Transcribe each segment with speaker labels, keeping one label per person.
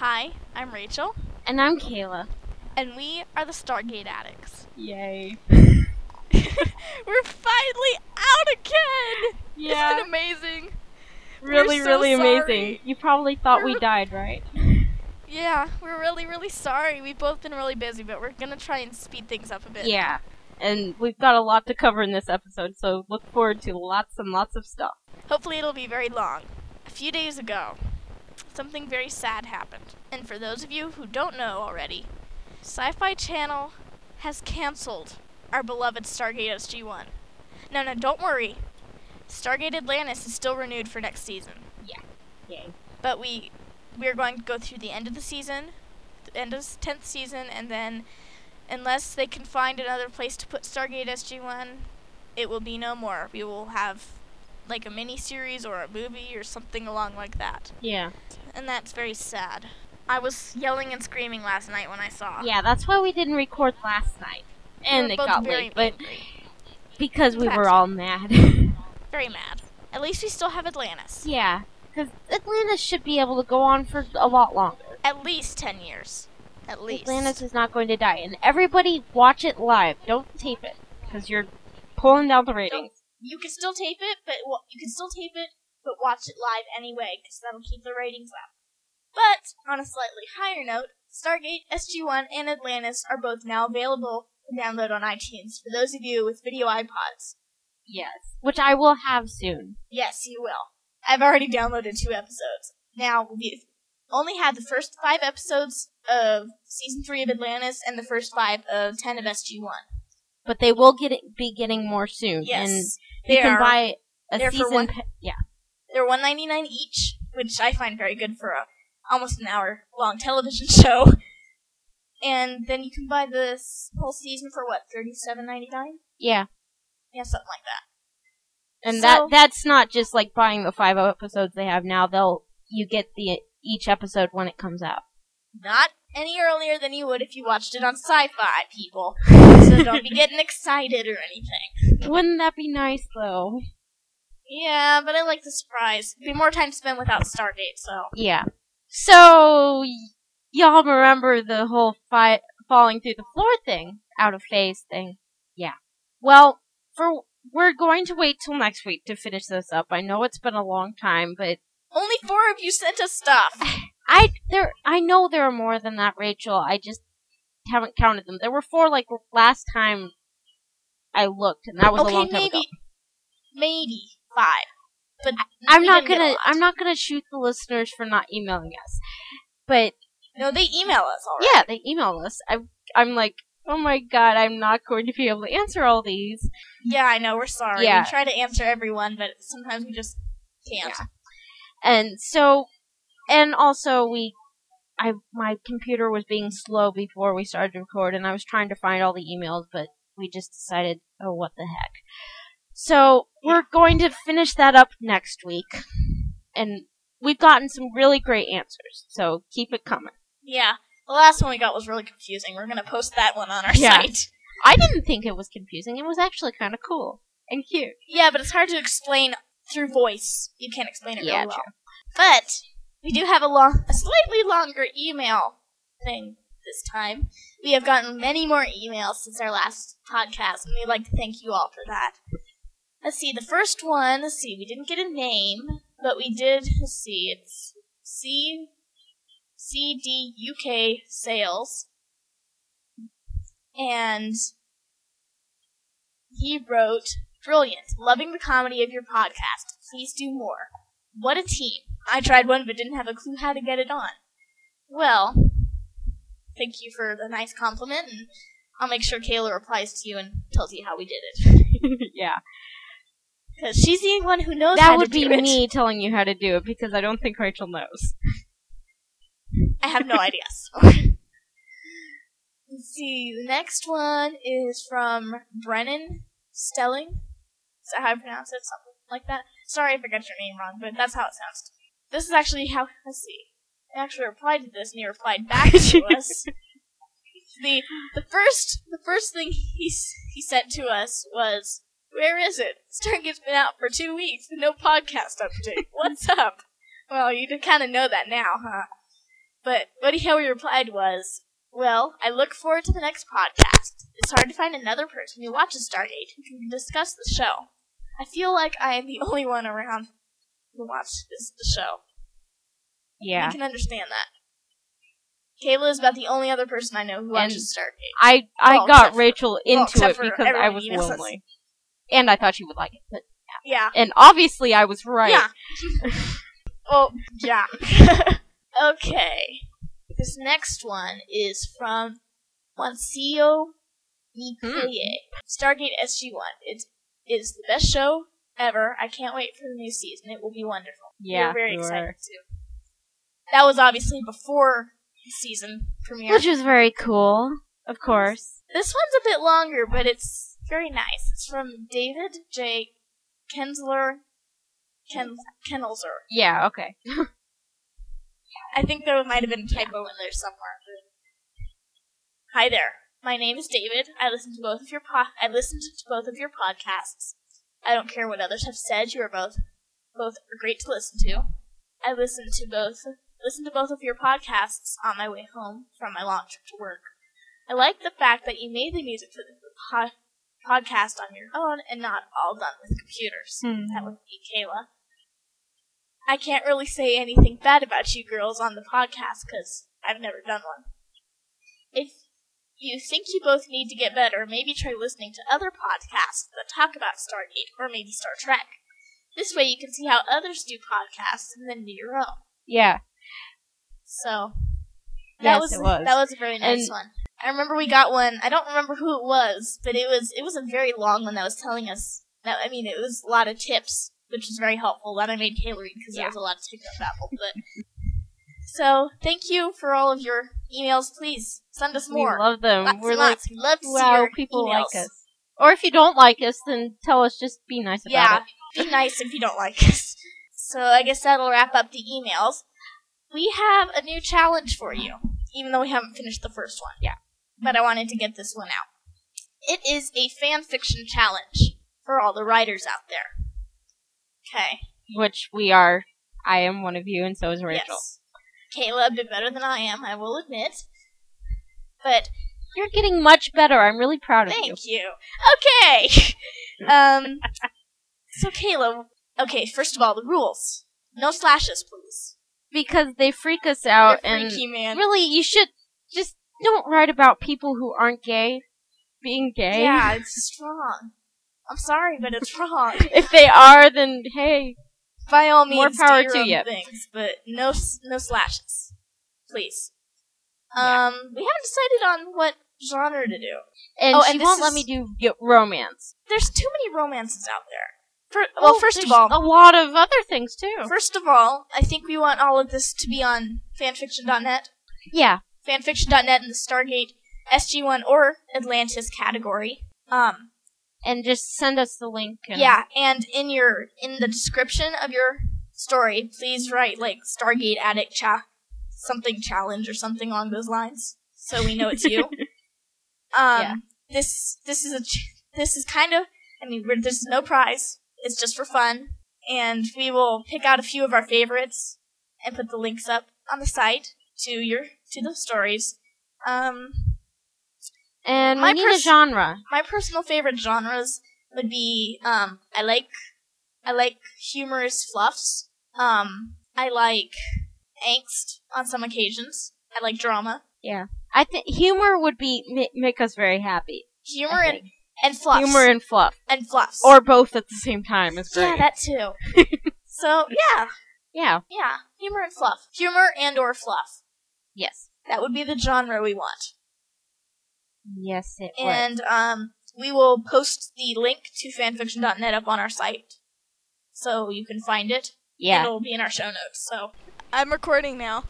Speaker 1: Hi, I'm Rachel,
Speaker 2: And I'm Kayla.
Speaker 1: and we are the Stargate Addicts.
Speaker 2: Yay.
Speaker 1: We're finally out again!
Speaker 2: Yeah.
Speaker 1: Isn't it amazing?
Speaker 2: Really,
Speaker 1: We're so
Speaker 2: really amazing.
Speaker 1: sorry.
Speaker 2: You probably thought we
Speaker 1: We're-
Speaker 2: died, right?
Speaker 1: Yeah, we're really, really sorry. We've both been really busy, but we're gonna try and speed things up a bit.
Speaker 2: Yeah. And we've got a lot to cover in this episode, so look forward to lots and lots of stuff.
Speaker 1: Hopefully it'll be very long. A few days ago, something very sad happened. And for those of you who don't know already, Sci-Fi Channel has canceled our beloved Stargate SG-1. No, don't worry. Stargate Atlantis is still renewed for next season.
Speaker 2: Yay.
Speaker 1: But we're going to go through the end of the season, the end of 10th season, and then, unless they can find another place to put Stargate SG-1, it will be no more. We will have like a mini-series or a movie or something along like that.
Speaker 2: Yeah.
Speaker 1: And that's very sad. I was yelling and screaming last night when I saw.
Speaker 2: Yeah, that's why we didn't record last night. And
Speaker 1: We
Speaker 2: it
Speaker 1: were both
Speaker 2: got
Speaker 1: very
Speaker 2: late, but
Speaker 1: angry.
Speaker 2: because we
Speaker 1: That
Speaker 2: were
Speaker 1: too.
Speaker 2: all mad.
Speaker 1: Very mad. At least we still have Atlantis.
Speaker 2: Yeah, because Atlantis should be able to go on for a lot longer.
Speaker 1: At least 10 years. At least.
Speaker 2: Atlantis is not going to die. And everybody watch it live. Don't tape it, because you're pulling down the ratings.
Speaker 1: You can still tape it, but watch it live anyway, because that'll keep the ratings up. But on a slightly higher note, Stargate, SG-1, and Atlantis are both now available to download on iTunes for those of you with video iPods.
Speaker 2: Yes. Which I will have soon.
Speaker 1: Yes, you will. I've already downloaded 2 episodes. Now, we've only had the first 5 episodes of Season 3 of Atlantis and the first 5 of 10 of SG-1.
Speaker 2: But they will be getting more soon.
Speaker 1: Yes.
Speaker 2: And you can buy a
Speaker 1: they're for
Speaker 2: season...
Speaker 1: one-
Speaker 2: yeah.
Speaker 1: They're $1.99 each, which I find very good for almost an hour-long television show. And then you can buy this whole season for, what, $37.99?
Speaker 2: Yeah.
Speaker 1: Yeah, something like that.
Speaker 2: And
Speaker 1: So-
Speaker 2: that's not just like buying the 5 episodes they have now. You get each episode when it comes out.
Speaker 1: Not any earlier than you would if you watched it on Sci-Fi, people. So don't be getting excited or anything.
Speaker 2: Wouldn't that be nice, though?
Speaker 1: Yeah, but I like the surprise. It'd be more time spent without Stargate, so.
Speaker 2: Yeah. So, y'all remember the whole falling through the floor thing? Out of phase thing? Yeah. Well, we're going to wait till next week to finish this up. I know it's been a long time, but
Speaker 1: Only 4 of you sent us stuff.
Speaker 2: I know there are more than that, Rachel. I just haven't counted them. There were 4 like last time I looked, and that was a long time ago.
Speaker 1: Maybe 5. But
Speaker 2: I'm
Speaker 1: we
Speaker 2: not
Speaker 1: didn't get a
Speaker 2: gonna
Speaker 1: lot.
Speaker 2: shoot the listeners for not emailing us. But
Speaker 1: No, they email us already.
Speaker 2: yeah, they email us. I'm like, oh my god, I'm not going to be able to answer all these.
Speaker 1: Yeah, I know, we're sorry.
Speaker 2: Yeah.
Speaker 1: We try to answer everyone, but sometimes we just can't.
Speaker 2: Yeah. And also my computer was being slow before we started to record, and I was trying to find all the emails, but we just decided, oh, what the heck. So, we're going to finish that up next week. And we've gotten some really great answers, so keep it coming.
Speaker 1: Yeah, the last one we got was really confusing. We're gonna post that one on our
Speaker 2: Yeah.
Speaker 1: site.
Speaker 2: I didn't think it was confusing. It was actually kind of cool and cute.
Speaker 1: Yeah, but it's hard to explain through voice. You can't explain it
Speaker 2: Yeah,
Speaker 1: really well.
Speaker 2: true.
Speaker 1: But we do have a slightly longer email thing this time. We have gotten many more emails since our last podcast, and we'd like to thank you all for that. Let's see, the first one, we didn't get a name, but we did, it's CDUK Sales. And he wrote, "Brilliant. Loving the comedy of your podcast. Please do more. What a team. I tried one but didn't have a clue how to get it on." Well, thank you for the nice compliment, and I'll make sure Kayla replies to you and tells you how we did it.
Speaker 2: Yeah.
Speaker 1: Because she's the one who knows
Speaker 2: That
Speaker 1: how
Speaker 2: would
Speaker 1: to do
Speaker 2: be
Speaker 1: it.
Speaker 2: me telling you how to do it, because I don't think Rachel knows.
Speaker 1: I have no idea. So. Let's see, the next one is from Brennan Stelling. Is that how I pronounce it? Something like that. Sorry if I got your name wrong, but that's how it sounds to me. This is actually how, let's see. I actually replied to this, and he replied back to us. The first thing he sent to us was, "Where is it? Stargate's been out for 2 weeks and no podcast update. What's up?" Well, you kind of know that now, huh? But Buddy Howie replied was, well, I look forward to the next podcast. It's hard to find another person who watches Stargate who can discuss the show. I feel like I am the only one around who watches the show.
Speaker 2: Yeah.
Speaker 1: I can understand that. Kayla is about the only other person I know who watches Stargate.
Speaker 2: I got Rachel into it because I was
Speaker 1: emails.
Speaker 2: lonely. And I thought she would like it. But
Speaker 1: yeah.
Speaker 2: And obviously I was right.
Speaker 1: Yeah. Well, yeah. Okay. This next one is from Juancio Nicoye. Stargate SG-1. It is the best show ever. I can't wait for the new season. It will be wonderful.
Speaker 2: Yeah,
Speaker 1: we're very excited too. That was obviously before the season premiere.
Speaker 2: Which was very cool, of course.
Speaker 1: This one's a bit longer, but it's very nice. It's from David J. Kenzler. Kennelzer.
Speaker 2: Yeah, okay.
Speaker 1: I think there might have been a typo in there somewhere. Hi there. My name is David. I listen to both of your podcasts. I don't care what others have said. You are both are great to listen to. I listen to both of your podcasts on my way home from my long trip to work. I like the fact that you made the music for the podcast on your own and not all done with computers. That would be Kayla. I can't really say anything bad about you girls on the podcast because I've never done one. If you think you both need to get better, maybe try listening to other podcasts that talk about Stargate or maybe Star Trek. This way you can see how others do podcasts and then do your own.
Speaker 2: Yeah.
Speaker 1: So, that was a very nice one. I remember we got one, I don't remember who it was, but it was a very long one that was telling us, it was a lot of tips, which was very helpful, that I made Kayla read because there was a lot of tips about Apple. So, thank you for all of your emails. Please, send us more.
Speaker 2: We love them.
Speaker 1: We're lots. We love to see your
Speaker 2: people
Speaker 1: emails.
Speaker 2: like us. Or if you don't like us, then tell us, just be nice about it.
Speaker 1: Yeah, be nice if you don't like us. So, I guess that'll wrap up the emails. We have a new challenge for you, even though we haven't finished the first one. Yeah. But I wanted to get this one out. It is a fan fiction challenge for all the writers out there. Okay.
Speaker 2: Which we are. I am one of you, and so is Rachel.
Speaker 1: Yes. Kayla a bit better than I am, I will admit. But
Speaker 2: you're getting much better. I'm really proud of you.
Speaker 1: Thank you. Okay. So Kayla, first of all, the rules. No slashes, please.
Speaker 2: Because they freak us out.
Speaker 1: They're freaky, man.
Speaker 2: Really, you should just don't write about people who aren't gay being gay.
Speaker 1: Yeah, it's wrong. I'm sorry, but it's wrong.
Speaker 2: If they are, then hey,
Speaker 1: by all means,
Speaker 2: more power
Speaker 1: do your
Speaker 2: to
Speaker 1: own
Speaker 2: you.
Speaker 1: Things, but no slashes, please. We haven't decided on what genre to do,
Speaker 2: and she won't let me do romance.
Speaker 1: There's too many romances out there. First of all,
Speaker 2: a lot of other things too.
Speaker 1: First of all, I think we want all of this to be on fanfiction.net.
Speaker 2: Yeah,
Speaker 1: fanfiction.net in the Stargate SG-1 or Atlantis category.
Speaker 2: And just send us the link.
Speaker 1: And in the description of your story, please write like Stargate Addict something challenge or something along those lines, so we know it's you. This is kind of. There's no prize. It's just for fun, and we will pick out a few of our favorites and put the links up on the site to the stories.
Speaker 2: And we need a genre.
Speaker 1: My personal favorite genres would be I like humorous fluffs. I like angst on some occasions. I like drama.
Speaker 2: Yeah, I think humor would be make us very happy.
Speaker 1: Humor and fluffs.
Speaker 2: Humor and fluff.
Speaker 1: And fluffs.
Speaker 2: Or both at the same time is great.
Speaker 1: Yeah, that too. So, yeah.
Speaker 2: Yeah.
Speaker 1: Yeah, humor and fluff. Humor and or fluff.
Speaker 2: Yes.
Speaker 1: That would be the genre we want.
Speaker 2: Yes, it would.
Speaker 1: And we will post the link to fanfiction.net up on our site, so you can find it.
Speaker 2: Yeah.
Speaker 1: It'll be in our show notes, so. I'm recording now.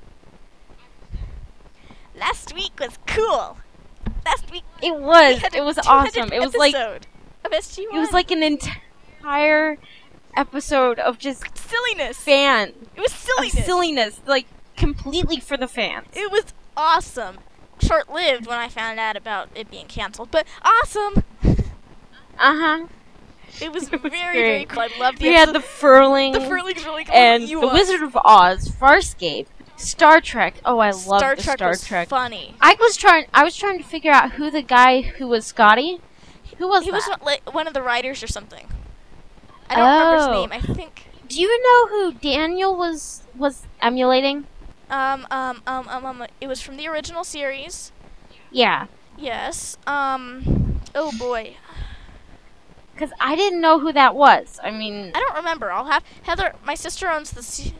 Speaker 1: Last week was cool. Last week
Speaker 2: it was awesome. It was like
Speaker 1: of SG-1.
Speaker 2: It was like an entire episode of just
Speaker 1: silliness.
Speaker 2: It
Speaker 1: was silliness.
Speaker 2: Silliness, like completely for the fans.
Speaker 1: It was awesome. Short-lived when I found out about it being canceled, but awesome. It was very, very cool. I loved the episode.
Speaker 2: We had the Furling.
Speaker 1: The Furling's really cool.
Speaker 2: And the Wizard of Oz, Farscape, Star Trek. Oh, I love
Speaker 1: Star
Speaker 2: the
Speaker 1: Trek
Speaker 2: Star
Speaker 1: was
Speaker 2: Trek.
Speaker 1: funny.
Speaker 2: I was trying to figure out who the guy who was Scotty. Who was
Speaker 1: He
Speaker 2: that?
Speaker 1: was like one of the writers or something. I don't remember his name. I think.
Speaker 2: Do you know who Daniel was emulating?
Speaker 1: It was from the original series.
Speaker 2: Yeah.
Speaker 1: Yes. Oh boy.
Speaker 2: Because I didn't know who that was. I mean,
Speaker 1: I don't remember. I'll have Heather. My sister owns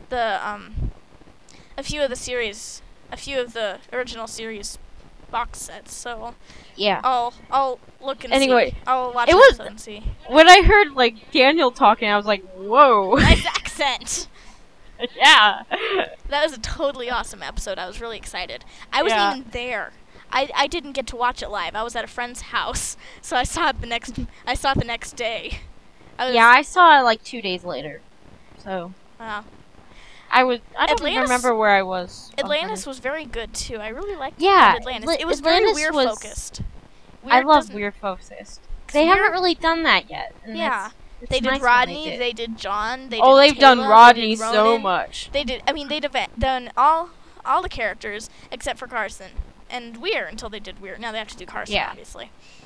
Speaker 1: a few of the original series box sets. So
Speaker 2: yeah.
Speaker 1: I'll look and
Speaker 2: Anyway,
Speaker 1: see. I'll watch
Speaker 2: it
Speaker 1: an
Speaker 2: was-
Speaker 1: episode and see.
Speaker 2: When I heard like Daniel talking, I was like, "Whoa!"
Speaker 1: Nice accent.
Speaker 2: Yeah.
Speaker 1: That was a totally awesome episode. I was really excited. I wasn't
Speaker 2: Yeah.
Speaker 1: even there. I didn't get to watch it live. I was at a friend's house, so I saw it the next day.
Speaker 2: Yeah, I saw it like 2 days later. So
Speaker 1: Wow.
Speaker 2: I don't
Speaker 1: Atlantis-
Speaker 2: remember where I was.
Speaker 1: Atlantis was very good too. I really liked
Speaker 2: Yeah,
Speaker 1: Atlantis. It was very
Speaker 2: Atlantis
Speaker 1: weird
Speaker 2: was-
Speaker 1: focused.
Speaker 2: I love
Speaker 1: doesn't-
Speaker 2: weird focused.
Speaker 1: 'cause
Speaker 2: They
Speaker 1: weird-
Speaker 2: haven't really done that yet. And
Speaker 1: Yeah.
Speaker 2: it's
Speaker 1: They did
Speaker 2: nice when
Speaker 1: Rodney.
Speaker 2: they did.
Speaker 1: Did John. They
Speaker 2: Oh,
Speaker 1: did
Speaker 2: they've done
Speaker 1: Taylor,
Speaker 2: Rodney
Speaker 1: they did
Speaker 2: so
Speaker 1: Ronan.
Speaker 2: much.
Speaker 1: They did. I mean, they'd done all the characters except for Carson and Weir until they did Weir. Now they have to do Carson,
Speaker 2: Yeah.
Speaker 1: obviously.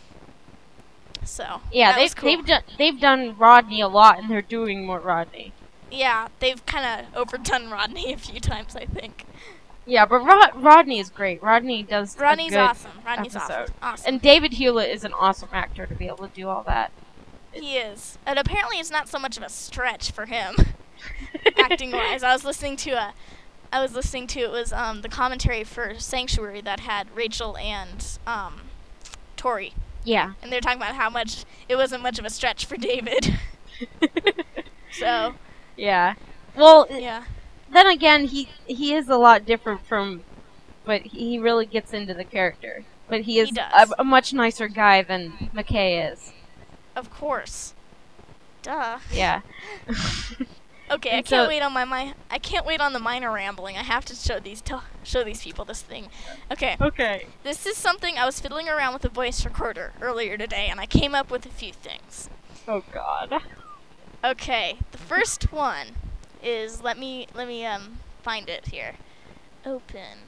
Speaker 1: So
Speaker 2: Yeah,
Speaker 1: that was cool.
Speaker 2: they've done Rodney a lot, and they're doing more Rodney.
Speaker 1: Yeah, they've kind of overdone Rodney a few times, I think.
Speaker 2: Yeah, but Rodney is great. Rodney does
Speaker 1: Rodney's
Speaker 2: a good
Speaker 1: awesome. Rodney's
Speaker 2: episode.
Speaker 1: awesome.
Speaker 2: And David Hewlett is an awesome actor to be able to do all that.
Speaker 1: He is. And apparently it's not so much of a stretch for him, acting-wise. I was listening to it was the commentary for Sanctuary that had Rachel and Tori.
Speaker 2: Yeah.
Speaker 1: And they're talking about how much it wasn't much of a stretch for David. So,
Speaker 2: Yeah. Well,
Speaker 1: yeah.
Speaker 2: then again, he is a lot different from, but he really gets into the character. But he is
Speaker 1: does.
Speaker 2: a much nicer guy than McKay is.
Speaker 1: Of course. Duh.
Speaker 2: Yeah.
Speaker 1: Okay,
Speaker 2: And
Speaker 1: I can't
Speaker 2: so-
Speaker 1: wait on I can't wait on the minor rambling. I have to show these people this thing. Okay.
Speaker 2: Okay.
Speaker 1: This is something I was fiddling around with a voice recorder earlier today, and I came up with a few things.
Speaker 2: Oh God.
Speaker 1: Okay, the first one is let me find it here. Open.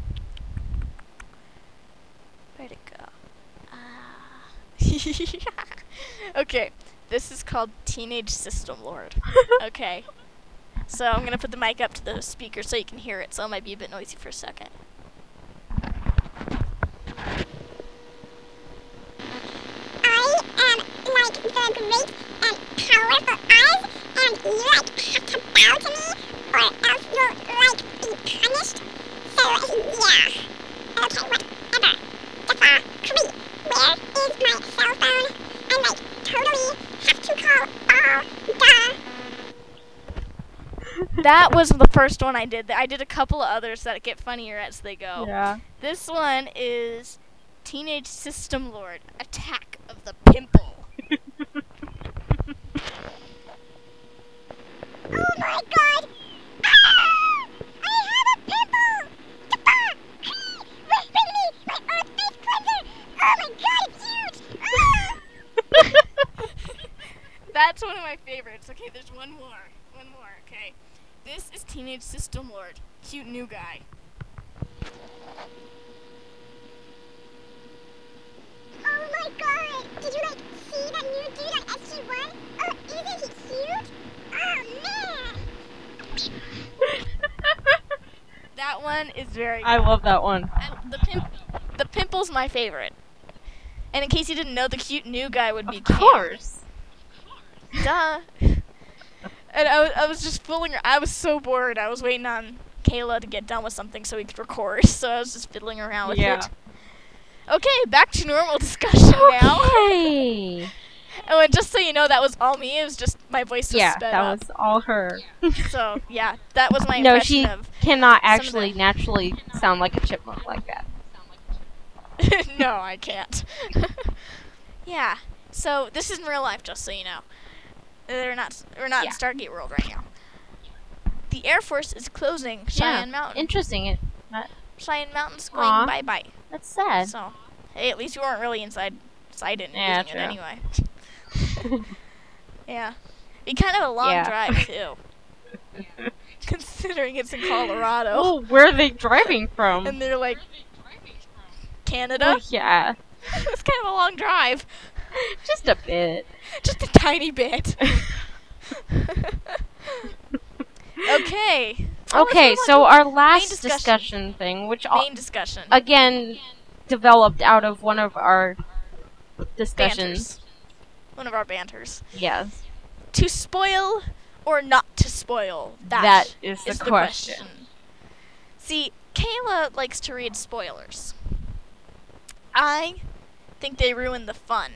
Speaker 1: Where'd it go? Okay, this is called Teenage System Lord. Okay, so I'm gonna put the mic up to the speaker so you can hear it. So it might be a bit noisy for a second.
Speaker 3: I am like the great and powerful Oz, and you like have to bow to me, or else you'll like be punished. So yeah. Okay, whatever. Jafar, Creep, where is my cell phone? I like totally have to call all the.
Speaker 1: That was the first one I did. I did a couple of others that get funnier as they go.
Speaker 2: Yeah.
Speaker 1: This one is Teenage System Lord, Attack of the Pimple.
Speaker 3: Oh my god! Ah! I have a pimple! Jafar! Hey! Wait for me! My old face cleanser! Oh my god, it's huge! Ah!
Speaker 1: That's one of my favorites. Okay, there's one more. One more, okay. This is Teenage System Lord, cute new guy.
Speaker 3: Oh my god! Did you like see that new dude on SG-1? Oh, isn't he cute? Oh man!
Speaker 1: That one is very
Speaker 2: I love that one.
Speaker 1: the pimple's my favorite. And in case you didn't know, the cute new guy would be
Speaker 2: Of
Speaker 1: Cam.
Speaker 2: course.
Speaker 1: Duh. And I was just fooling her. I was so bored. I was waiting on Kayla to get done with something so we could record. So I was just fiddling around with
Speaker 2: Yeah.
Speaker 1: it. Okay, back to normal discussion now.
Speaker 2: Okay.
Speaker 1: Oh, and just so you know, that was all me. It was just my voice was
Speaker 2: Yeah,
Speaker 1: sped
Speaker 2: that
Speaker 1: up.
Speaker 2: was all her.
Speaker 1: So yeah, that was my
Speaker 2: No,
Speaker 1: impression
Speaker 2: she
Speaker 1: of.
Speaker 2: cannot
Speaker 1: some of
Speaker 2: actually
Speaker 1: the-
Speaker 2: naturally sound like a chipmunk like that.
Speaker 1: No, I can't. Yeah. So this is in real life, just so you know. We're not
Speaker 2: Yeah.
Speaker 1: in Stargate World right now. The Air Force is closing Cheyenne Mountain.
Speaker 2: Interesting.
Speaker 1: Cheyenne Mountain's going
Speaker 2: Aw.
Speaker 1: bye bye.
Speaker 2: That's sad.
Speaker 1: So, hey, at least you weren't really inside it and
Speaker 2: Yeah,
Speaker 1: using
Speaker 2: true.
Speaker 1: it anyway. Yeah. Be kind of a long
Speaker 2: Yeah.
Speaker 1: drive too. considering it's in Colorado.
Speaker 2: Oh, where are they driving from?
Speaker 1: And they're like, Canada?
Speaker 2: Oh, yeah.
Speaker 1: It's kind of a long drive.
Speaker 2: Just a bit.
Speaker 1: Just a tiny bit. Okay.
Speaker 2: Okay,
Speaker 1: let's move
Speaker 2: so
Speaker 1: on
Speaker 2: our
Speaker 1: to
Speaker 2: last
Speaker 1: discussion.
Speaker 2: discussion thing, which
Speaker 1: main discussion.
Speaker 2: again developed out of one of our discussions.
Speaker 1: Banters. One of our banters.
Speaker 2: Yes.
Speaker 1: To spoil or not to spoil?
Speaker 2: That is the
Speaker 1: the
Speaker 2: question.
Speaker 1: See, Kayla likes to read spoilers. I think they ruin the fun.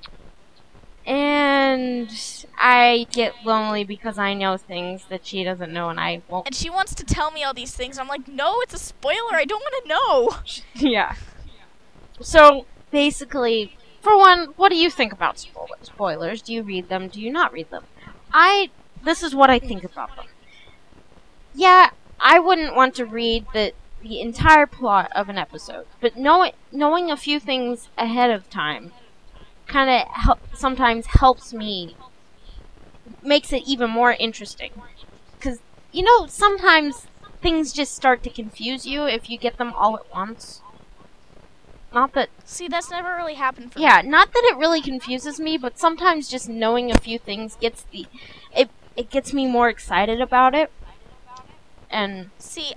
Speaker 2: And I get lonely because I know things that she doesn't know and I won't.
Speaker 1: And she wants to tell me all these things. I'm like, no, it's a spoiler. I don't want to know.
Speaker 2: Yeah. So, basically, for one, what do you think about spoilers? Do you read them? Do you not read them? This is what I think about them. Yeah, I wouldn't want to read the entire plot of an episode, but knowing a few things ahead of time kind of sometimes helps me, makes it even more interesting. Because, sometimes things just start to confuse you if you get them all at once. Not that...
Speaker 1: See, that's never really happened for me.
Speaker 2: Yeah, not that it really confuses me, but sometimes just knowing a few things gets it gets me more excited about it. And...
Speaker 1: See,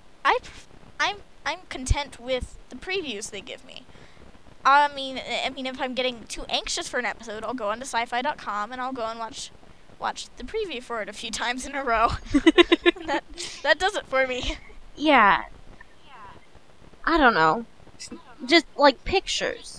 Speaker 1: I'm content with the previews they give me. I mean, if I'm getting too anxious for an episode, I'll go onto sci-fi.com and I'll go and watch the preview for it a few times in a row. that does it for me.
Speaker 2: Yeah. I don't know. Just like pictures.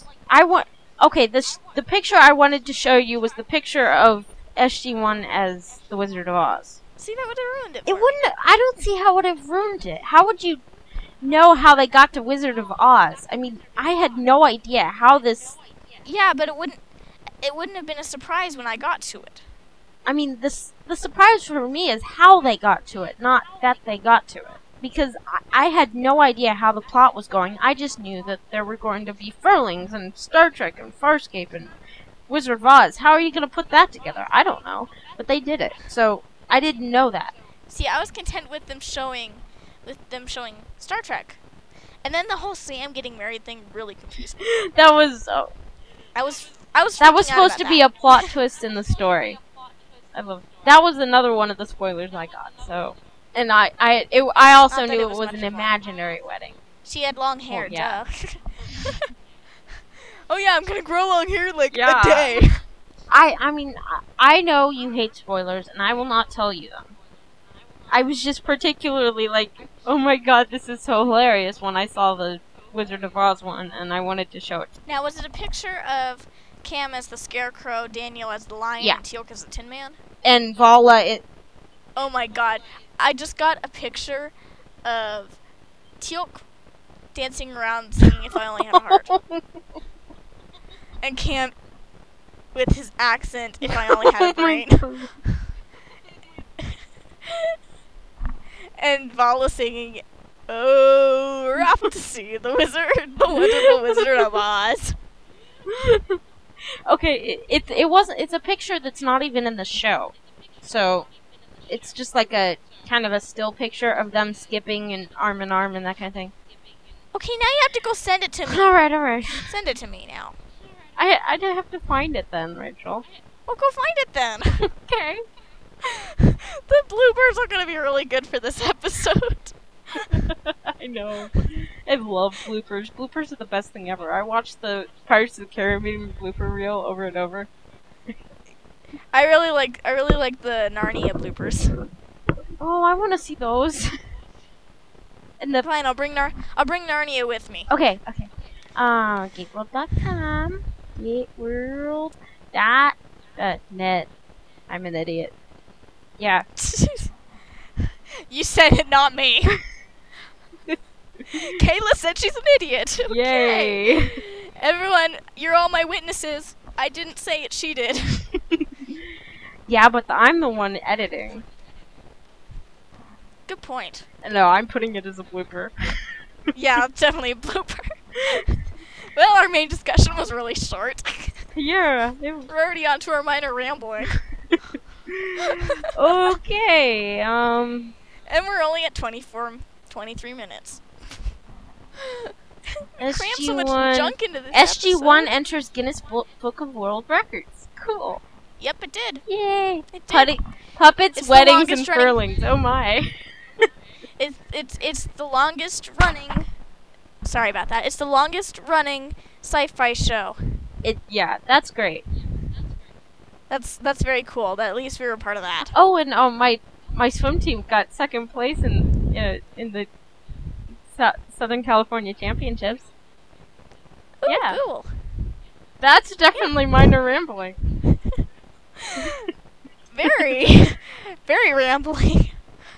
Speaker 2: The picture I wanted to show you was the picture of SG-1 as the Wizard of Oz.
Speaker 1: See, that would have ruined it.
Speaker 2: It wouldn't. I don't see how it would have ruined it. How would you know how they got to Wizard of Oz? I mean, I had no idea how this.
Speaker 1: Yeah, but it wouldn't have been a surprise when I got to it.
Speaker 2: I mean, the surprise for me is how they got to it, not that they got to it. Because I had no idea how the plot was going. I just knew that there were going to be Furlings and Star Trek and Farscape and Wizard of Oz. How are you going to put that together? I don't know. But they did it. So, I didn't know that.
Speaker 1: See, I was content with them showing Star Trek. And then the whole Sam getting married thing really confused me.
Speaker 2: That was...
Speaker 1: I was
Speaker 2: that was supposed to be a plot twist in the story. That was another one of the spoilers I got, so... And I also
Speaker 1: Not that
Speaker 2: knew
Speaker 1: it
Speaker 2: it
Speaker 1: was
Speaker 2: was
Speaker 1: much
Speaker 2: an
Speaker 1: of a-
Speaker 2: imaginary wedding.
Speaker 1: She had long hair,
Speaker 2: yeah.
Speaker 1: duh. Oh yeah, I'm gonna grow long hair like
Speaker 2: Yeah.
Speaker 1: a day.
Speaker 2: I mean, I know you hate spoilers, and I will not tell you them. I was just particularly like, oh my god, this is so hilarious when I saw the Wizard of Oz one, and I wanted to show it.
Speaker 1: Now, was it a picture of Cam as the Scarecrow, Daniel as the Lion,
Speaker 2: Yeah.
Speaker 1: and Teal'c as the Tin Man?
Speaker 2: And Vala,
Speaker 1: Oh my god. I just got a picture of Teal'c dancing around singing If I Only Had a Heart. And Cam with his accent, If I Only Had a Brain. And Vala singing, oh, we're off to see the wonderful Wizard of Oz.
Speaker 2: Okay, it's a picture that's not even in the show. So, it's just like a kind of a still picture of them skipping and arm in arm and that kind of thing.
Speaker 1: Okay, now you have to go send it to me.
Speaker 2: Alright.
Speaker 1: Send it to me now.
Speaker 2: I have to find it then, Rachel.
Speaker 1: Well, go find it then.
Speaker 2: Okay.
Speaker 1: The bloopers are going to be really good for this episode.
Speaker 2: I know. I love bloopers. Bloopers are the best thing ever. I watched the Pirates of the Caribbean blooper reel over and over.
Speaker 1: I really like the Narnia bloopers.
Speaker 2: Oh, I want to see those. And the
Speaker 1: Fine, I'll bring Narnia with me.
Speaker 2: okay. Gateworld.com. Gateworld.net. I'm an idiot. Yeah.
Speaker 1: You said it, not me. Kayla said she's an idiot. Okay.
Speaker 2: Yay.
Speaker 1: Everyone, you're all my witnesses. I didn't say it, she did.
Speaker 2: Yeah, but I'm the one editing.
Speaker 1: Good point.
Speaker 2: No, I'm putting it as a blooper.
Speaker 1: Yeah, definitely a blooper. Well, our main discussion was really short.
Speaker 2: Yeah.
Speaker 1: We're already on to our minor rambling.
Speaker 2: Okay.
Speaker 1: And we're only at 23 minutes. Cram so much junk into this
Speaker 2: SG-1
Speaker 1: episode.
Speaker 2: enters Guinness Book of World Records. Cool.
Speaker 1: Yep, it did.
Speaker 2: Yay.
Speaker 1: It did.
Speaker 2: Puppets,
Speaker 1: It's the
Speaker 2: weddings, and
Speaker 1: longest running-
Speaker 2: furlings. Oh my.
Speaker 1: It's the longest running. Sorry about that. It's the longest running sci-fi show.
Speaker 2: Yeah, that's great.
Speaker 1: That's very cool. That at least we were part of that.
Speaker 2: Oh, and my swim team got second place in the Southern California Championships.
Speaker 1: Ooh,
Speaker 2: Yeah.
Speaker 1: cool.
Speaker 2: That's definitely minor rambling.
Speaker 1: Very, very rambling.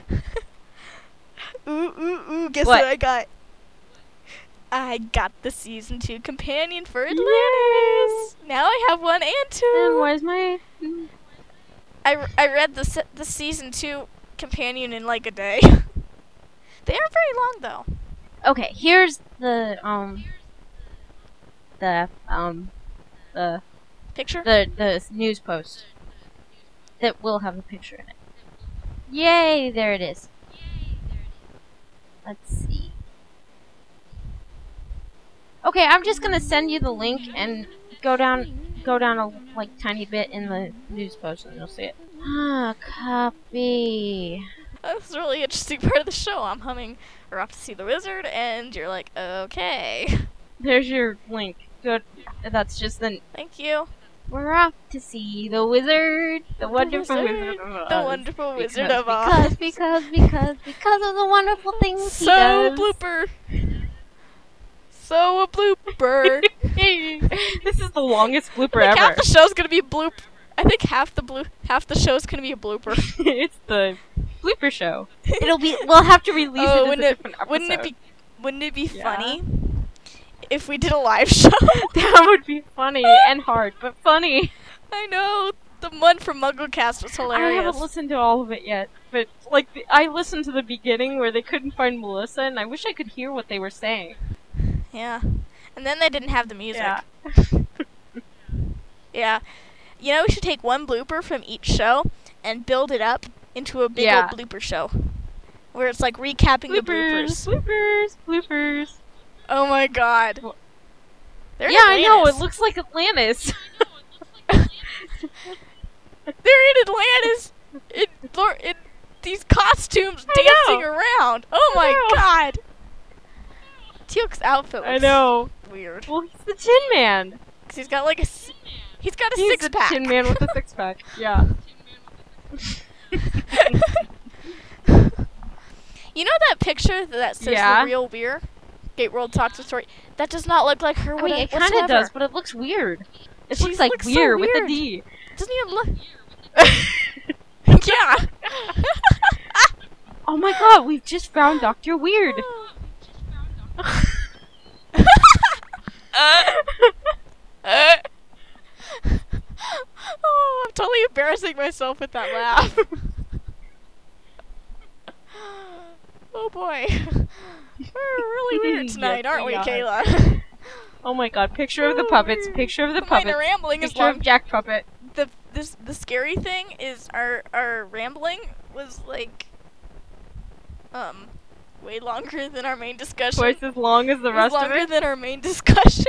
Speaker 1: Ooh! Guess what I got? I got the season 2 companion for Atlantis. Now I have 1 and 2.
Speaker 2: And where's my?
Speaker 1: I read the season 2 companion in like a day. They are very long though.
Speaker 2: Okay, here's the
Speaker 1: Picture?
Speaker 2: the news post that will have a picture in it. Yay! There it is. Let's see. Okay, I'm just gonna send you the link and go down a like tiny bit in the news post and you'll see it. Ah, copy.
Speaker 1: That's a really interesting part of the show. I'm humming "We're off to see the wizard," and you're like, "Okay."
Speaker 2: There's your link. Good. That's just the.
Speaker 1: Thank you.
Speaker 2: We're off to see the wizard, the wonderful wizard of Oz.
Speaker 1: The wonderful Wizard of Oz.
Speaker 2: Because of the wonderful things he
Speaker 1: So
Speaker 2: does.
Speaker 1: blooper. So a blooper.
Speaker 2: This is the longest blooper
Speaker 1: Like half
Speaker 2: ever.
Speaker 1: the show's gonna be bloop. I think half the show's gonna be a blooper.
Speaker 2: It's the blooper show. We'll have to release it as a different episode.
Speaker 1: Wouldn't it be
Speaker 2: Yeah.
Speaker 1: funny if we did a live show?
Speaker 2: That would be funny and hard, but funny.
Speaker 1: I know. The one from MuggleCast was
Speaker 2: I
Speaker 1: hilarious.
Speaker 2: haven't listened to all of it yet, but like I listened to the beginning where they couldn't find Melissa, and I wish I could hear what they were saying.
Speaker 1: Yeah. And then they didn't have the music.
Speaker 2: Yeah.
Speaker 1: Yeah. You know, we should take one blooper from each show and build it up into a big
Speaker 2: Yeah.
Speaker 1: old blooper show. Where it's like recapping the bloopers.
Speaker 2: Bloopers.
Speaker 1: Oh my god. They're in
Speaker 2: Yeah, I know. It
Speaker 1: Atlantis.
Speaker 2: looks like Atlantis.
Speaker 1: They're in Atlantis in these costumes
Speaker 2: I
Speaker 1: dancing
Speaker 2: know.
Speaker 1: around. Oh my
Speaker 2: I know.
Speaker 1: god. Teal'c's outfit looks
Speaker 2: I know.
Speaker 1: weird.
Speaker 2: Well, he's the Tin Man.
Speaker 1: 'Cause he's got like he's got a
Speaker 2: He's
Speaker 1: six
Speaker 2: the
Speaker 1: pack.
Speaker 2: Tin Man with a six pack. Yeah.
Speaker 1: You know that picture that says
Speaker 2: Yeah.
Speaker 1: the real beer? Gate World talks a story. That does not look like her.
Speaker 2: I mean, it kind
Speaker 1: whatsoever.
Speaker 2: of does, but it looks weird. It
Speaker 1: She
Speaker 2: looks like
Speaker 1: looks so
Speaker 2: weird with a
Speaker 1: weird.
Speaker 2: D.
Speaker 1: Doesn't even look. Yeah.
Speaker 2: Oh my god, we've just found Dr. Weird.
Speaker 1: Oh, I'm totally embarrassing myself with that laugh. Oh boy. We're really weird tonight,
Speaker 2: Yes,
Speaker 1: aren't we,
Speaker 2: we are.
Speaker 1: Kayla?
Speaker 2: Oh my god, picture of the puppets, picture of the
Speaker 1: The minor
Speaker 2: puppets.
Speaker 1: rambling is
Speaker 2: Picture of
Speaker 1: long.
Speaker 2: Jack Puppet.
Speaker 1: The scary thing is our rambling was like way longer than our main discussion.
Speaker 2: Twice as long as the
Speaker 1: It was
Speaker 2: rest of
Speaker 1: longer
Speaker 2: it.
Speaker 1: than our main discussion.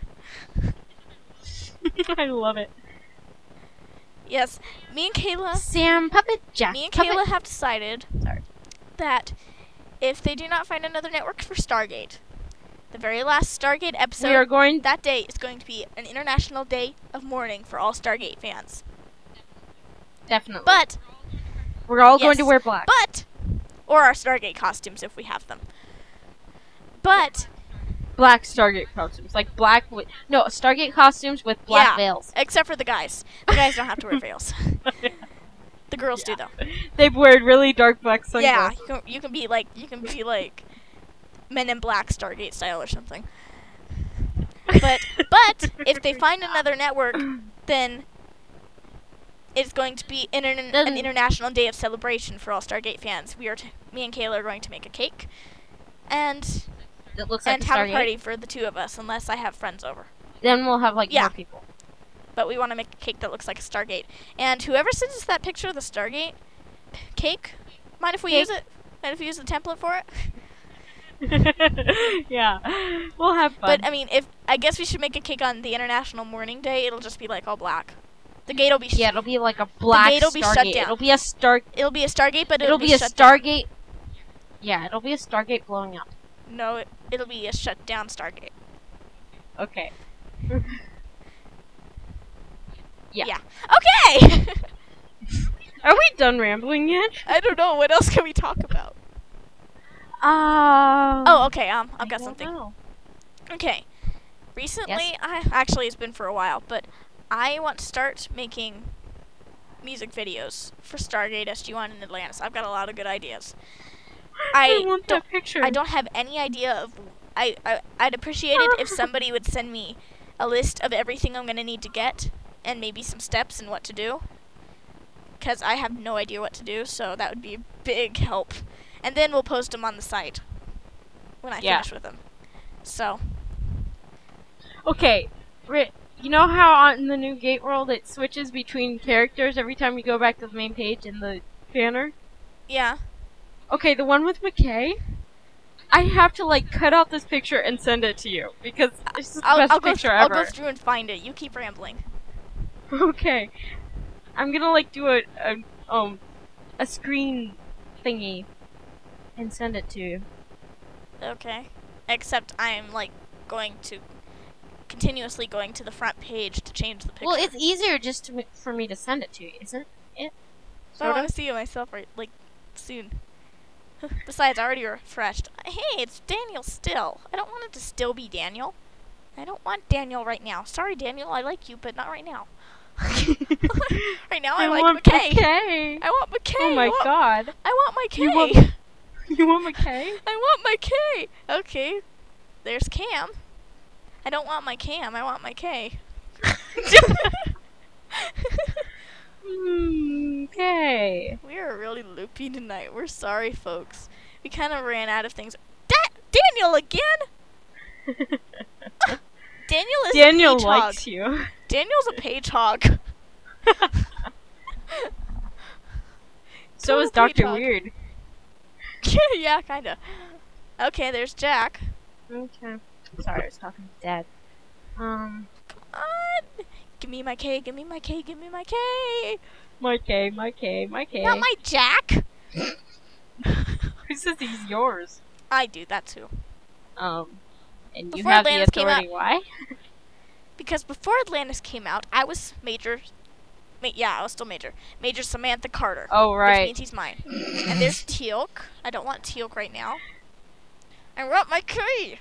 Speaker 2: I love it.
Speaker 1: Yes, me and Kayla
Speaker 2: Sam Puppet, Jack
Speaker 1: Me and
Speaker 2: Puppet.
Speaker 1: Kayla have decided
Speaker 2: Sorry.
Speaker 1: that if they do not find another network for Stargate, the very last Stargate episode
Speaker 2: We are going.
Speaker 1: that day is going to be an international day of mourning for all Stargate fans.
Speaker 2: Definitely.
Speaker 1: But,
Speaker 2: we're all going
Speaker 1: yes,
Speaker 2: to wear black.
Speaker 1: or our Stargate costumes if we have them. But,
Speaker 2: Black Stargate costumes, like black with Stargate costumes with black
Speaker 1: Yeah.
Speaker 2: veils.
Speaker 1: except for the guys. The guys don't have to wear veils. The girls do though.
Speaker 2: They wear really dark black
Speaker 1: Yeah,
Speaker 2: sunglasses.
Speaker 1: you can be like Men in Black Stargate style or something. But if they find another network, then it's going to be an international day of celebration for all Stargate fans. Me and Kayla are going to make a cake, and
Speaker 2: It looks like a
Speaker 1: have a
Speaker 2: Stargate.
Speaker 1: party for the two of us, unless I have friends over.
Speaker 2: Then we'll have
Speaker 1: Yeah.
Speaker 2: more people.
Speaker 1: But we want to make a cake that looks like a Stargate. And whoever sends us that picture of the Stargate cake, mind if we
Speaker 2: Cake.
Speaker 1: use it? And if you use the template for it.
Speaker 2: Yeah, we'll have fun.
Speaker 1: But I mean, I guess we should make a cake on the International Morning Day. It'll just be like all black. The gate will be
Speaker 2: yeah, it'll be like a black
Speaker 1: gate'll be shut
Speaker 2: Stargate.
Speaker 1: down.
Speaker 2: It'll be a
Speaker 1: It'll be a Stargate, but
Speaker 2: It'll be a
Speaker 1: shut down.
Speaker 2: Stargate. Yeah, it'll be a Stargate blowing up.
Speaker 1: No, it'll be a shut down Stargate.
Speaker 2: Okay.
Speaker 1: Yeah. Okay.
Speaker 2: Are we done rambling yet?
Speaker 1: I don't know. What else can we talk about?
Speaker 2: Oh,
Speaker 1: Okay. I've got something.
Speaker 2: Know.
Speaker 1: Okay. Recently, actually it's been for a while, but I want to start making music videos for Stargate SG-1 and Atlantis. I've got a lot of good ideas.
Speaker 2: I want that picture.
Speaker 1: I don't have any idea of. I'd appreciate it if somebody would send me a list of everything I'm gonna need to get, and maybe some steps and what to do. Because I have no idea what to do, so that would be a big help. And then we'll post them on the site when I finish with them. So.
Speaker 2: Okay, you know how in the new Gate World it switches between characters every time you go back to the main page in the banner?
Speaker 1: Yeah.
Speaker 2: Okay, the one with McKay, I have to like cut out this picture and send it to you because it's the best picture ever.
Speaker 1: I'll go through and find it. You keep rambling.
Speaker 2: Okay, I'm gonna like do a screen thingy and send it to you.
Speaker 1: Okay. Except I'm like continuously going to the front page to change the picture.
Speaker 2: Well, it's easier just for me to send it to you, isn't it?
Speaker 1: I want to see it myself soon. Besides, I already refreshed. Hey, it's Daniel still. I don't want it to still be Daniel. I don't want Daniel right now. Sorry, Daniel, I like you, but not right now. Right now, I like
Speaker 2: want
Speaker 1: McKay. I want McKay.
Speaker 2: Oh my god.
Speaker 1: I want my K.
Speaker 2: You want McKay?
Speaker 1: I want my K. Okay. There's Cam. I don't want my Cam. I want my K.
Speaker 2: Okay.
Speaker 1: We are really loopy tonight. We're sorry, folks. We kind of ran out of things. Daniel again? Daniel
Speaker 2: likes you.
Speaker 1: Daniel's a page hog.
Speaker 2: So is Dr. Weird.
Speaker 1: Yeah, kinda. Okay, there's Jack.
Speaker 2: Okay. Sorry, I was talking to Dad.
Speaker 1: Come on! Give me my K, give me my K, give me my K!
Speaker 2: My K, my K, my K.
Speaker 1: Not my Jack!
Speaker 2: Who says he's yours?
Speaker 1: I do, that too.
Speaker 2: And
Speaker 1: Before
Speaker 2: you have
Speaker 1: Atlantis
Speaker 2: the authority, why?
Speaker 1: Because before Atlantis came out, I was Major... I was still Major. Major Samantha Carter.
Speaker 2: Oh, right.
Speaker 1: Which means he's mine. And there's Teal'c. I don't want Teal'c right now. I want my K!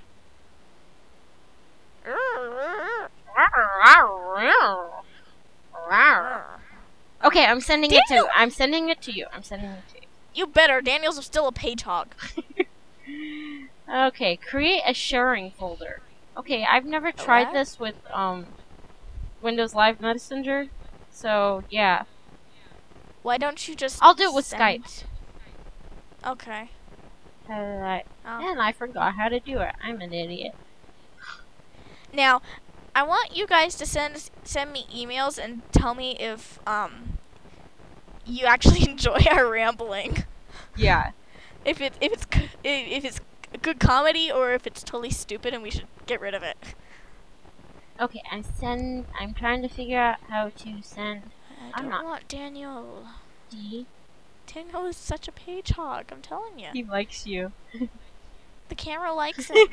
Speaker 2: Okay, I'm sending it to you. I'm sending it to you.
Speaker 1: You better. Daniel's still a page hog.
Speaker 2: Okay, create a sharing folder. Okay, I've never tried this with Windows Live Messenger, so yeah.
Speaker 1: Why don't you just?
Speaker 2: I'll do it with Skype.
Speaker 1: Okay.
Speaker 2: And I forgot how to do it. I'm an idiot.
Speaker 1: Now, I want you guys to send me emails and tell me if you actually enjoy our rambling.
Speaker 2: Yeah.
Speaker 1: If it's good comedy or if it's totally stupid and we should get rid of it.
Speaker 2: Okay, I'm trying to figure out how to send.
Speaker 1: I don't want Daniel. Daniel is such a page hog, I'm telling you.
Speaker 2: He likes you.
Speaker 1: The camera likes him.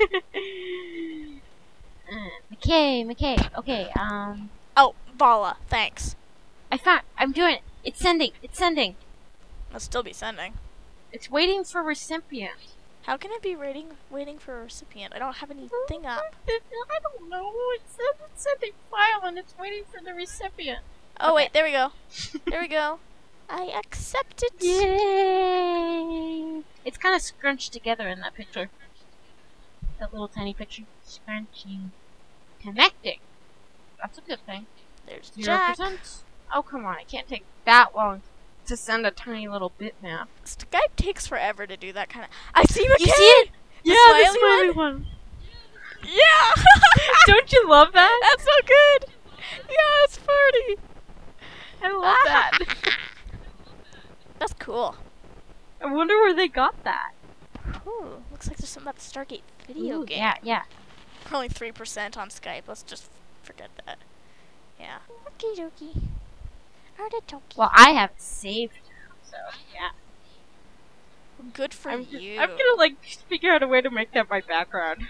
Speaker 2: McKay. Okay,
Speaker 1: Oh, Vala, thanks.
Speaker 2: I'm doing it. It's sending.
Speaker 1: It'll still be sending.
Speaker 2: It's waiting for recipient.
Speaker 1: How can it be waiting for a recipient? I don't have anything up.
Speaker 2: I don't know. It's sending file and it's waiting for the recipient.
Speaker 1: Oh, wait, there we go. There we go. I accept it.
Speaker 2: Yay! It's kind of scrunched together in that picture. That little tiny picture. Scrunching. Connecting. That's a good thing.
Speaker 1: There's
Speaker 2: 0%.
Speaker 1: Jack.
Speaker 2: Oh, come on. It can't take that long to send a tiny little bitmap.
Speaker 1: Skype takes forever to do that kind of... I see McKay!
Speaker 2: You see it?
Speaker 1: The
Speaker 2: Yeah,
Speaker 1: smiley
Speaker 2: the smiley one.
Speaker 1: Yeah!
Speaker 2: Don't you love that?
Speaker 1: That's so good! Yeah, it's funny!
Speaker 2: I love that.
Speaker 1: That's cool.
Speaker 2: I wonder where they got that.
Speaker 1: Ooh, looks like there's something about the Stargate video
Speaker 2: Ooh,
Speaker 1: game.
Speaker 2: yeah.
Speaker 1: We're only 3% on Skype. Let's just forget that. Yeah. Okie dokie. Artichoke.
Speaker 2: Well, I have it saved now, so yeah.
Speaker 1: Good for you.
Speaker 2: I'm gonna like figure out a way to make that my background.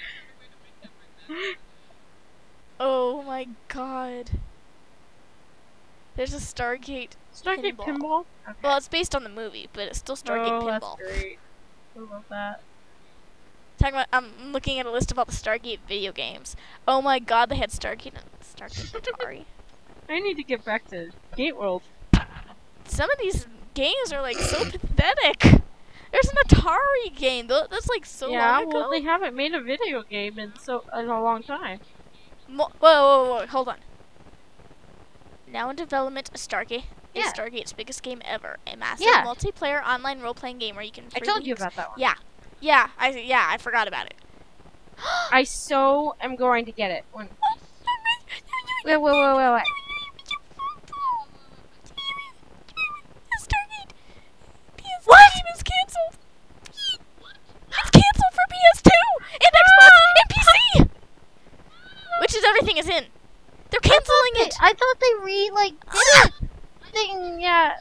Speaker 1: Oh my god. There's a Stargate
Speaker 2: Pinball? Okay.
Speaker 1: Well, it's based on the movie, but it's still Stargate Pinball.
Speaker 2: That's great. I love that.
Speaker 1: I'm looking at a list of all the Stargate video games. Oh my god, they had Stargate Atari.
Speaker 2: I need to get back to Gate World.
Speaker 1: Some of these games are like so pathetic. There's an Atari game. That's like so long ago.
Speaker 2: Well, they haven't made a video game in a long time.
Speaker 1: Whoa, hold on. Now in development, Stargate's Stargate's biggest game ever. A massive multiplayer online role-playing game where you can...
Speaker 2: I told you about that one.
Speaker 1: Yeah, I forgot about it.
Speaker 2: I so am going to get it. Wait.
Speaker 1: Stargate PS4 game is canceled. It's canceled for PS2 and Xbox and PC. Which is everything is in. They're canceling it.
Speaker 2: I thought they did a thing. Yeah.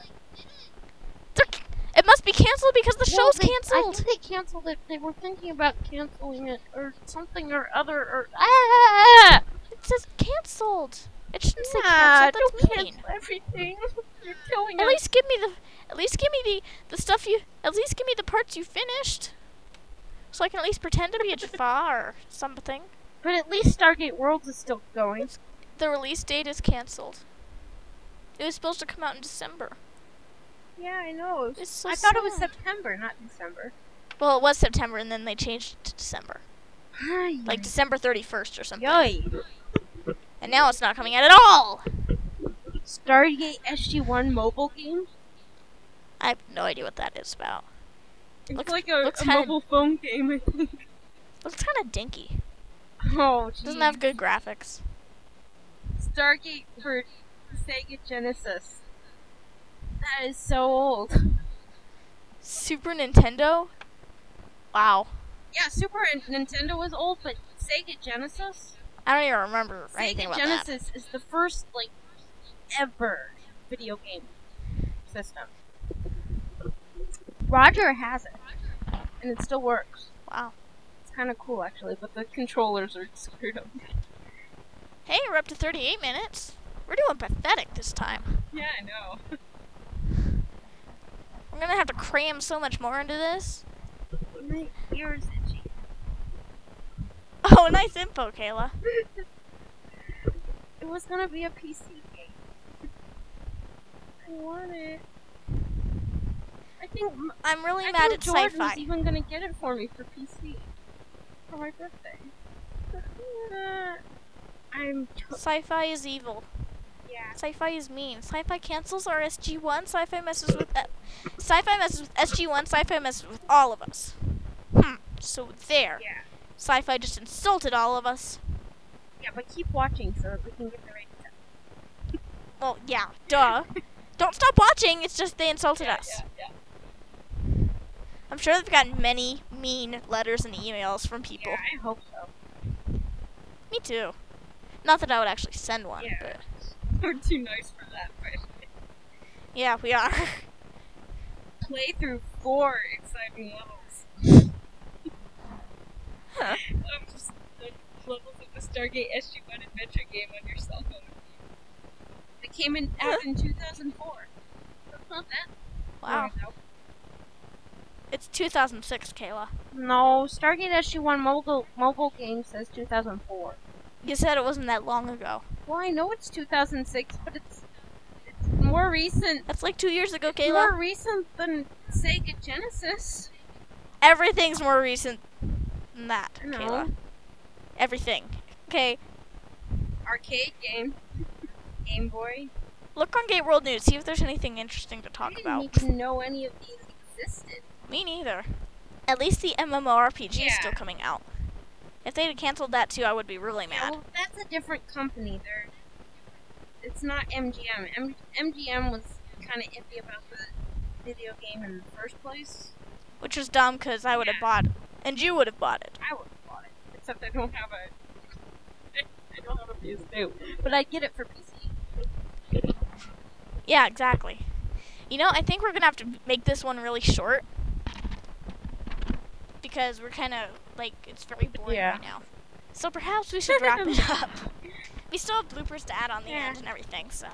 Speaker 1: It must be canceled because the show's canceled.
Speaker 2: I think they canceled it. They were thinking about canceling it or something or other.
Speaker 1: It says canceled. It shouldn't say
Speaker 2: canceled.
Speaker 1: That's
Speaker 2: Don't
Speaker 1: mean.
Speaker 2: cancel everything. You're killing
Speaker 1: At
Speaker 2: us.
Speaker 1: least give me the stuff you. At least give me the parts you finished, so I can at least pretend to be a Jaffa or something.
Speaker 2: But at least Stargate Worlds is still going.
Speaker 1: The release date is canceled. It was supposed to come out in December.
Speaker 2: Yeah, I know.
Speaker 1: It's so
Speaker 2: I thought it was
Speaker 1: sad.
Speaker 2: September, not December.
Speaker 1: Well, it was September, and then they changed it to December. Like December 31st or something.
Speaker 2: Yoy.
Speaker 1: And now it's not coming out at all!
Speaker 2: Stargate SG-1 mobile game?
Speaker 1: I have no idea what that is about.
Speaker 2: It's
Speaker 1: Looks-
Speaker 2: like a
Speaker 1: looks kinda-
Speaker 2: mobile phone game, I think.
Speaker 1: Looks kind of dinky.
Speaker 2: Oh, geez.
Speaker 1: Doesn't have good graphics.
Speaker 2: Stargate for Sega Genesis. That is so old.
Speaker 1: Super Nintendo? Wow.
Speaker 2: Yeah, Super Nintendo was old, but Sega Genesis?
Speaker 1: I don't even remember anything
Speaker 2: Sega
Speaker 1: about
Speaker 2: Genesis is the first, ever video game system. Roger has it, and it still works.
Speaker 1: that. Wow.
Speaker 2: It's kind of cool, actually, but the controllers are screwed up.
Speaker 1: Hey, we're up to 38 minutes. We're doing pathetic this time.
Speaker 2: Yeah, I know.
Speaker 1: We're gonna have to cram so much more into this.
Speaker 2: My ears itchy.
Speaker 1: Oh, nice info, Kayla.
Speaker 2: It was gonna be a PC game. I want it. I think
Speaker 1: I'm really
Speaker 2: I
Speaker 1: mad
Speaker 2: think
Speaker 1: at
Speaker 2: Jordan
Speaker 1: sci-fi.
Speaker 2: was even gonna get it for me for PC for my birthday. I'm
Speaker 1: Sci-fi is evil.
Speaker 2: yeah.
Speaker 1: Sci-fi is mean. Sci-fi cancels our SG-1. Sci-fi messes with Sci-fi messes with SG-1. Sci-fi messes with all of us. So there.
Speaker 2: Yeah.
Speaker 1: Sci-fi just insulted all of us.
Speaker 2: Yeah, but keep watching so that we can get the right stuff.
Speaker 1: Well, yeah, duh. Don't stop watching. It's just they insulted us.
Speaker 2: Yeah.
Speaker 1: I'm sure they've gotten many mean letters and emails from people.
Speaker 2: Yeah, I hope so.
Speaker 1: Me too. Not that I would actually send one,
Speaker 2: Yeah.
Speaker 1: but
Speaker 2: We're too nice for that, but
Speaker 1: yeah, we are.
Speaker 2: play through 4 exciting levels.
Speaker 1: Huh.
Speaker 2: Just the levels of the Stargate SG-1 adventure game on your cell phone. It came out in 2004. That's not that
Speaker 1: Wow.
Speaker 2: long ago.
Speaker 1: It's 2006, Kayla.
Speaker 2: No, Stargate SG-1 mobile game says 2004.
Speaker 1: You said it wasn't that long ago.
Speaker 2: Well, I know it's 2006, but it's more recent.
Speaker 1: That's like 2 years ago,
Speaker 2: It's more
Speaker 1: Kayla.
Speaker 2: recent than Sega Genesis.
Speaker 1: Everything's more recent than that,
Speaker 2: I know.
Speaker 1: Kayla. Everything. Okay,
Speaker 2: Arcade game. Game Boy.
Speaker 1: look on Gate World News. See if there's anything interesting to
Speaker 2: I
Speaker 1: talk
Speaker 2: didn't
Speaker 1: about.
Speaker 2: even know any of these existed.
Speaker 1: Me neither. At least the MMORPG is
Speaker 2: Yeah.
Speaker 1: still coming out. If they'd had canceled that too, I would be really
Speaker 2: Yeah,
Speaker 1: mad.
Speaker 2: well, that's a different company. It's not MGM. MGM was kind of iffy about the video game in the first place.
Speaker 1: Which was dumb because I would have bought it. And you would have bought it.
Speaker 2: I would have bought it. Except I don't have a PS2. But I'd get it for PC.
Speaker 1: Yeah, exactly. You know, I think we're going to have to make this one really short. Because we're kind of, like, it's very boring right now. So perhaps we should wrap it up. We still have bloopers to add on the end and everything, so.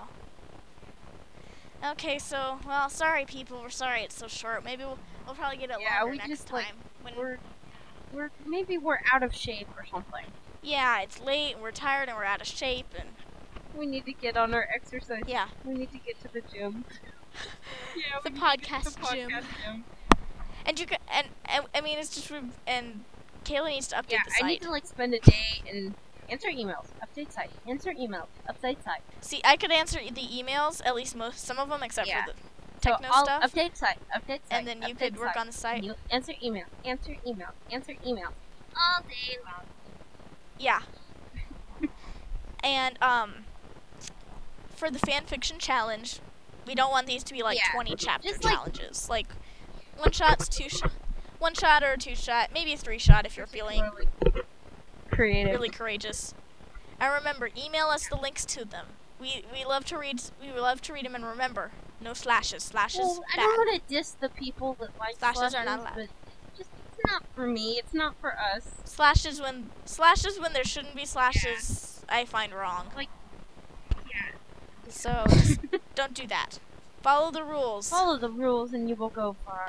Speaker 1: Okay, so, well, sorry people, we're sorry it's so short. Maybe we'll probably get it longer next
Speaker 2: just,
Speaker 1: time.
Speaker 2: Maybe we're out of shape or something.
Speaker 1: Yeah, it's late, and we're tired, and we're out of shape, and
Speaker 2: we need to get on our exercise.
Speaker 1: Yeah.
Speaker 2: We need to get to the gym.
Speaker 1: The podcast gym. And you can, and I mean, it's just, and Kayla needs to update the site.
Speaker 2: I need to, like, spend a day and answer emails, update site, answer emails, update site.
Speaker 1: See, I could answer the emails, at least some of them, except for the techno stuff.
Speaker 2: Update site,
Speaker 1: and then you could work on the site.
Speaker 2: You answer email, answer email, answer email, all day long.
Speaker 1: Yeah. And, for the fanfiction challenge, we don't want these to be like 20 chapter challenges. Like, one shot or 2 shot, maybe a 3 shot if you're feeling
Speaker 2: creative,
Speaker 1: really courageous. And remember, email us the links to them. We love to read them, and remember, no slashes. Slashes
Speaker 2: bad. I don't want to diss the people that like
Speaker 1: slashes are not allowed.
Speaker 2: But just, it's not for me. It's not for us.
Speaker 1: Slashes when there shouldn't be slashes, I find wrong.
Speaker 2: Like,
Speaker 1: so just don't do that. Follow the rules.
Speaker 2: Follow the rules, and you will go far.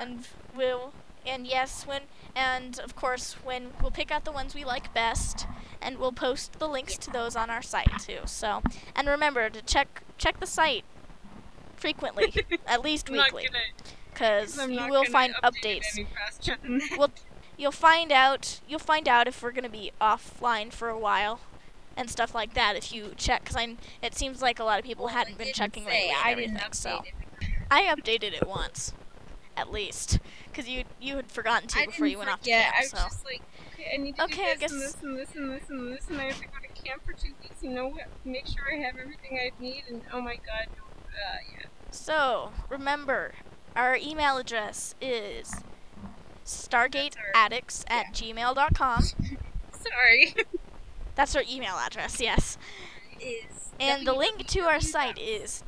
Speaker 1: And of course, when we'll pick out the ones we like best, and we'll post the links to those on our site too. So, and remember to check the site frequently, at least weekly, because you will find updates. You'll find out if we're gonna be offline for a while and stuff like that if you check, because it seems like a lot of people hadn't been checking lately and everything. So I updated it once, at least, because you had forgotten to before you went off to camp.
Speaker 2: I was just like, okay, I need to do this and this and this and this and this, and I have to go to camp for 2 weeks. You know what? Make sure I have everything I need. And oh my god, yeah.
Speaker 1: So remember, our email address is stargateaddicts@gmail.com.
Speaker 2: Sorry.
Speaker 1: That's our email address, yes. And the link to our site is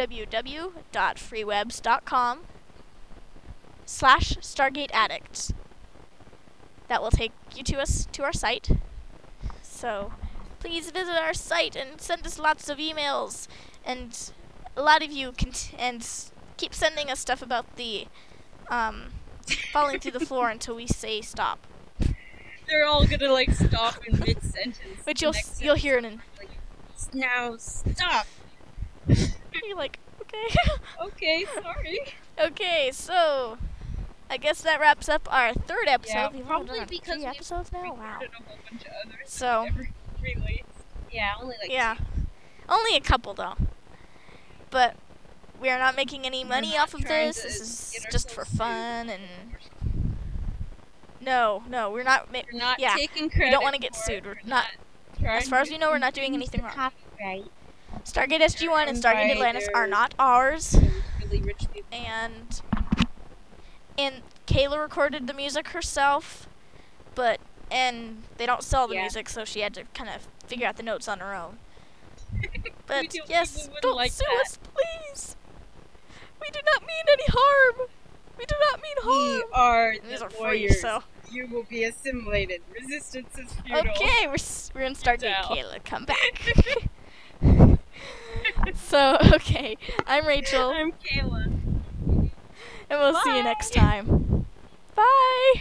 Speaker 1: www.freewebs.com/StargateAddicts. That will take you to our site. So please visit our site and send us lots of emails. And a lot of you can keep sending us stuff about the falling through the floor until we say stop.
Speaker 2: They're all gonna like stop in mid-sentence.
Speaker 1: Which you'll hear it in.
Speaker 2: Like, now stop.
Speaker 1: You're like, okay.
Speaker 2: Okay, sorry.
Speaker 1: Okay, so I guess that wraps up our 3rd episode.
Speaker 2: Yeah,
Speaker 1: we've
Speaker 2: probably
Speaker 1: done
Speaker 2: because
Speaker 1: 3 episodes now. Wow.
Speaker 2: A whole bunch of others
Speaker 1: So
Speaker 2: released. Yeah, only like 2.
Speaker 1: Only a couple though. But we are not making any money off of this. This is just for fun and. No, we're not.
Speaker 2: We're not taking credit.
Speaker 1: We don't want to get sued. We're not. As far as we know, we're not doing anything wrong.
Speaker 2: Copyright.
Speaker 1: Stargate SG-1 and Stargate Atlantis are not ours.
Speaker 2: Really rich people.
Speaker 1: And Kayla recorded the music herself, and they don't sell the music, so she had to kind of figure out the notes on her own. But yes, don't sue us, please. We do not mean any harm. We do not mean harm.
Speaker 2: We are
Speaker 1: These are
Speaker 2: warriors.
Speaker 1: Free, so.
Speaker 2: You will be assimilated. Resistance is futile.
Speaker 1: Okay, we're in Stargate, Kayla. Come back. So, okay, I'm Rachel.
Speaker 2: I'm Kayla.
Speaker 1: And we'll see you next time. Bye.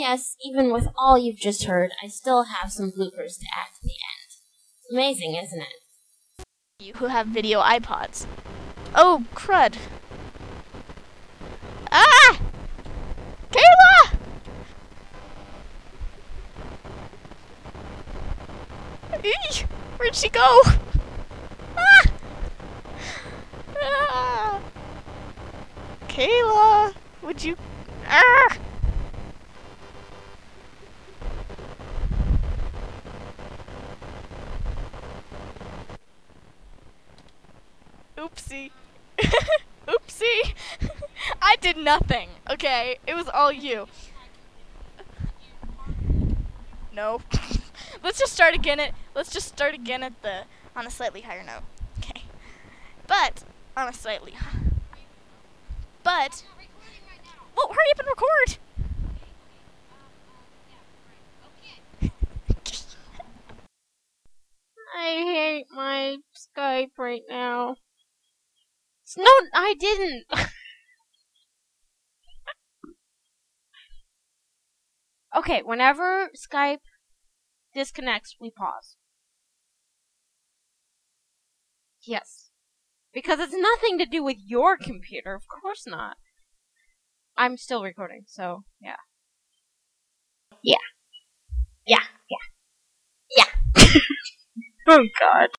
Speaker 2: yes, even with all you've just heard, I still have some bloopers to add to the end. Amazing, isn't it?
Speaker 1: You who have video iPods. Oh, crud. Ah! Kayla! Eey! Where'd she go? Ah! Ah! Kayla, would you... Ah! Oopsie. Oopsie. I did nothing, okay? It was all you. No. Let's just start again at on a slightly higher note. Okay. But on a slightly But well, hurry up and record.
Speaker 2: I hate my Skype right now. No, I didn't. Okay, whenever Skype disconnects, we pause. Yes. Because it's nothing to do with your computer. Of course not. I'm still recording, so yeah. Yeah. Oh god.